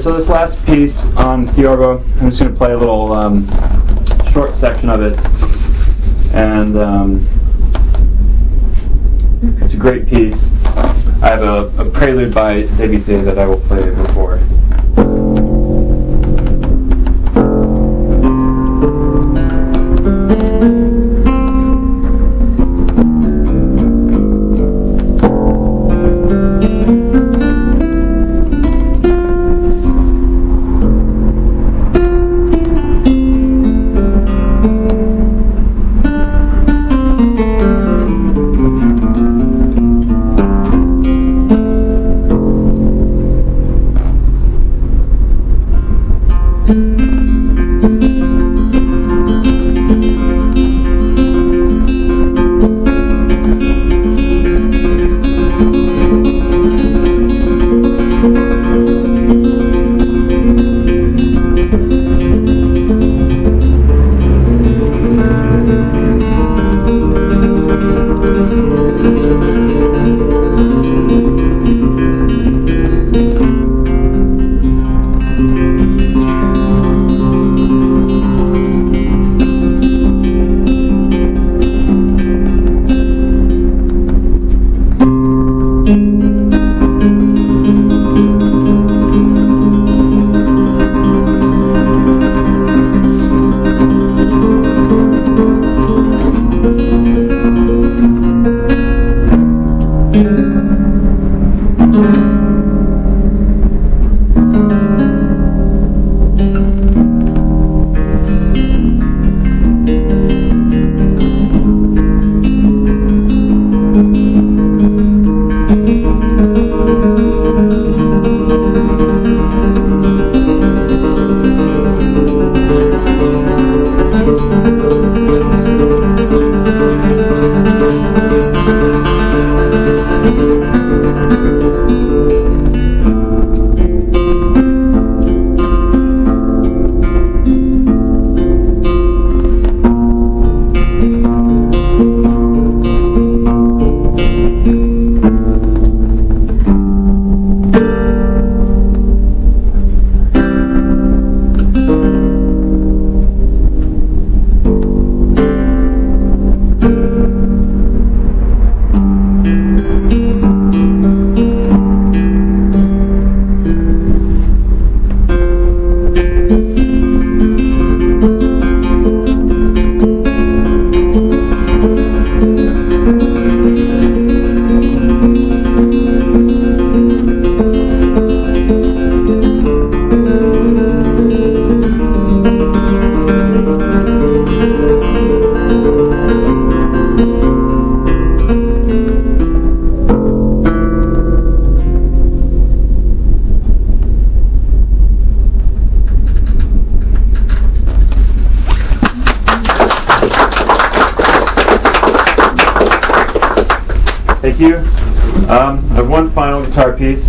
B: so this last piece on Theorbo, I'm just going to play a little um, short section of it, and um, it's a great piece. I have a, a prelude by Debussy that I will play before. Thank you. Um, I have one final guitar piece,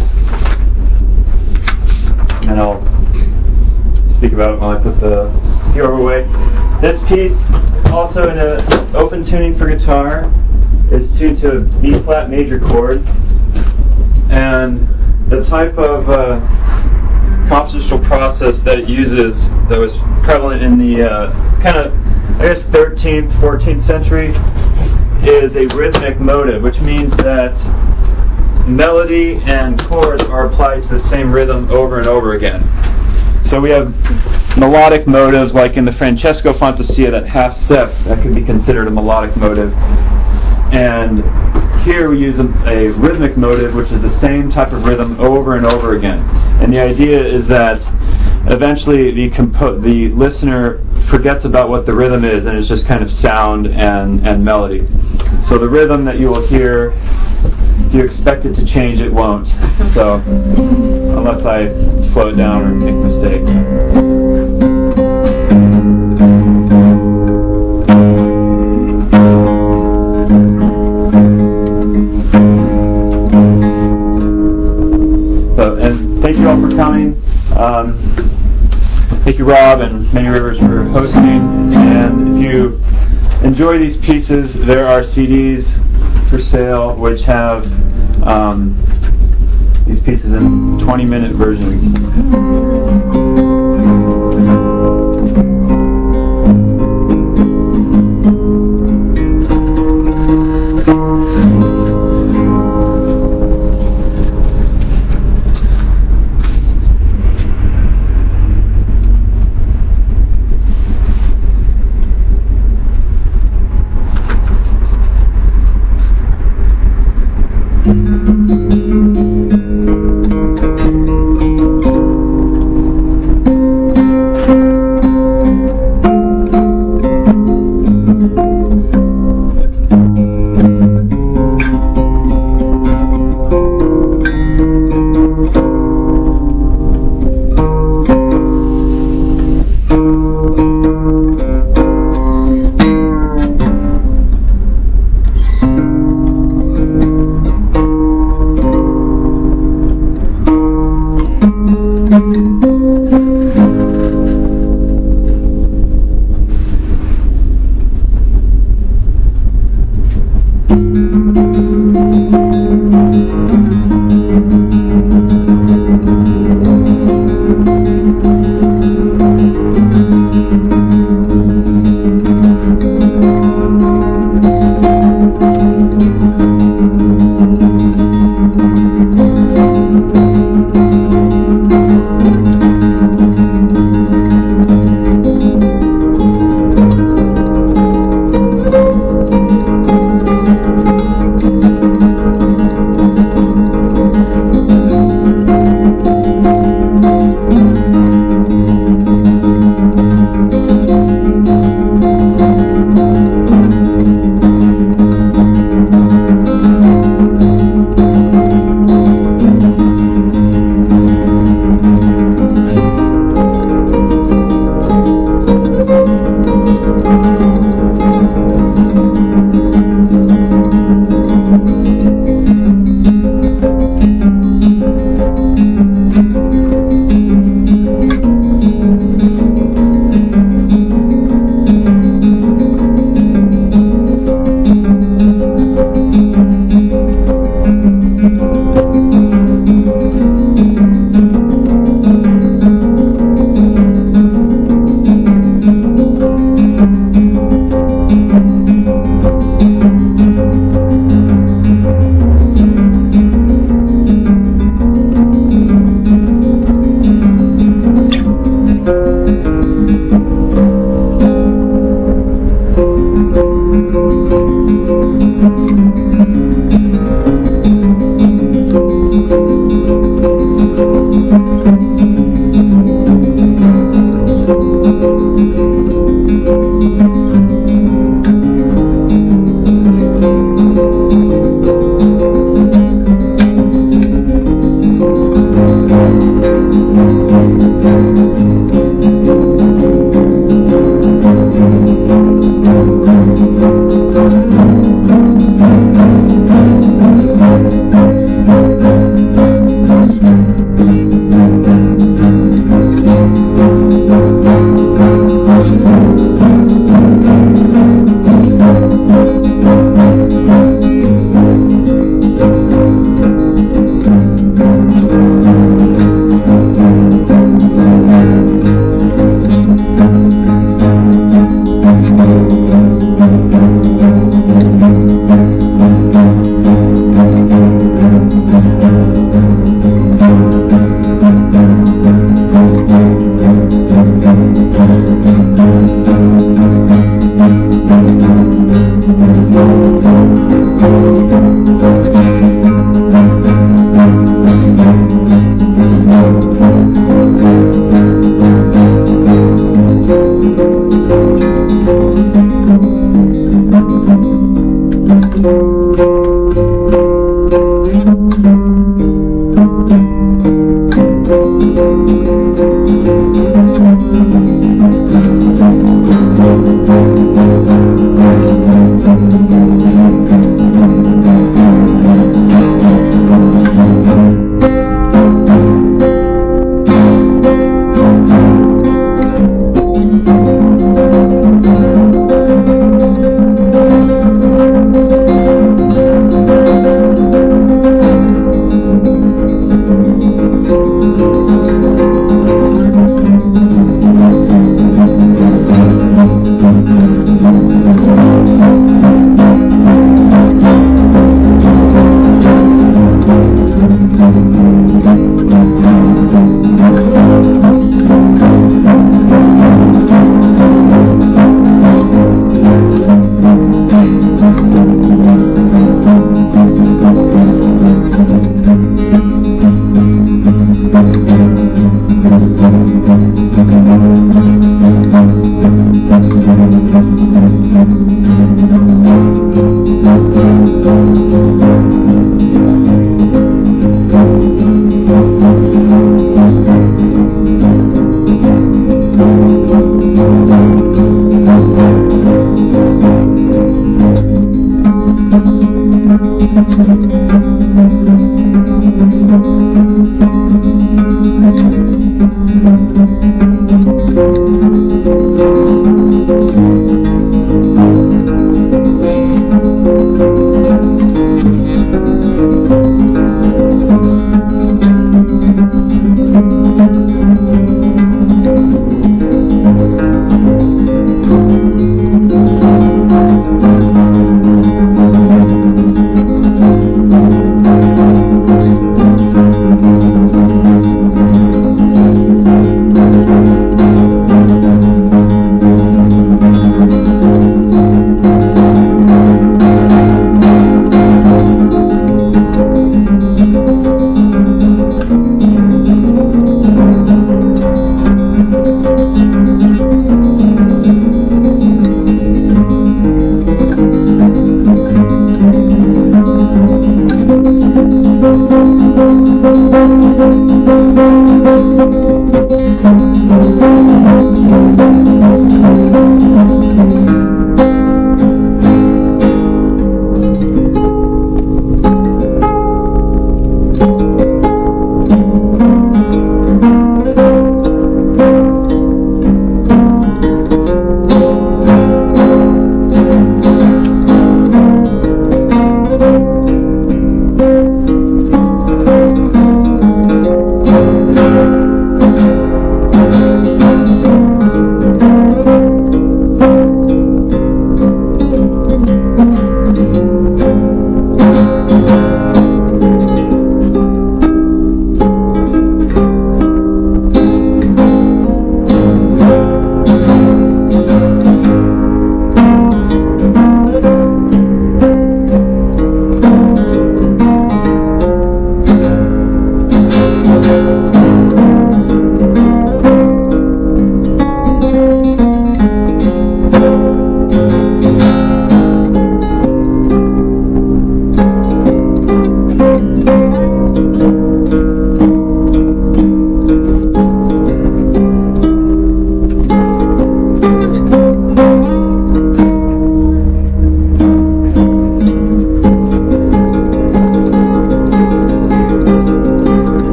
B: and I'll speak about it when I put the Theorbo away. This piece, also in an open tuning for guitar, is tuned to a B flat major chord, and the type of uh, compositional process that it uses that was prevalent in the uh, kind of, I guess, thirteenth, fourteenth century is a rhythmic motive, which means that melody and chords are applied to the same rhythm over and over again. So we have melodic motives, like in the Francesco Fantasia, that half step, that could be considered a melodic motive. And here we use a, a rhythmic motive, which is the same type of rhythm over and over again. And the idea is that eventually the compo- the listener forgets about what the rhythm is, and it's just kind of sound and, and melody. So the rhythm that you will hear, if you expect it to change, it won't. So unless I slow it down or make mistakes. So, and thank you all for coming. Um, Thank you, Rob and Many Rivers, for hosting. And if you enjoy these pieces, there are C Ds for sale which have um, these pieces in twenty minute versions.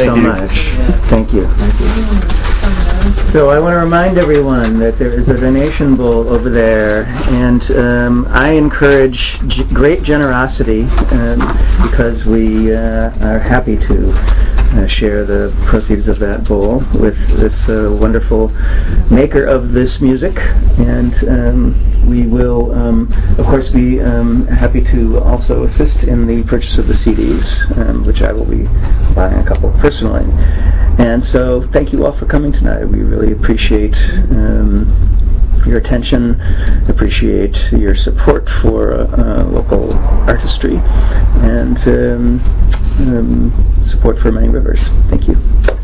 B: Thank
A: so
B: you.
A: much. Thank you. Thank you. So I want to remind everyone that there is a donation bowl over there, and um, I encourage g- great generosity um, because we uh, are happy to uh, share the proceeds of that bowl with this uh, wonderful maker of this music, and um, we will, um, of course, be um, happy to also assist in the purchase of the C Ds, um, which I will be buying a couple personally. And so thank you all for coming tonight. We really appreciate um, your attention, appreciate your support for uh, local artistry, and um, um, support for Many Rivers. Thank you.